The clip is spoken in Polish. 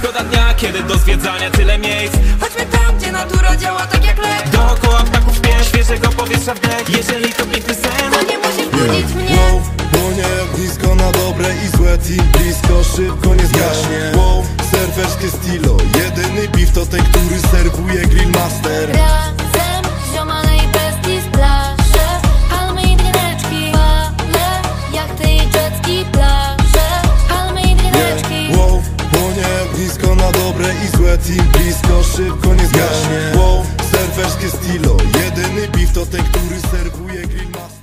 Szkoda dnia, kiedy do zwiedzania tyle miejsc. Chodźmy tam, gdzie natura działa tak jak lek. Dookoła ptaków śpiew, świeżego powietrza wdech. Jeżeli to piękny sen, To nie musisz budzić mnie. Wow, płonie ognisko na dobre i złe. Team blisko, szybko nie zgaśnie. Wow, surferskie stilo. Jedyny beef to ten, który serwuje Grillmaster. Razem, ziomanej bestii splasze. Palmy i drineczki. Fale, jachty i jetski, plaże. Palmy i drineczki. Wow, płonie ognisko na dobre i złe. Team blisko, szybko nie zgaśnie. Wow, surferskie stilo. Jedyny beef to ten, który serwuje Grillmaster.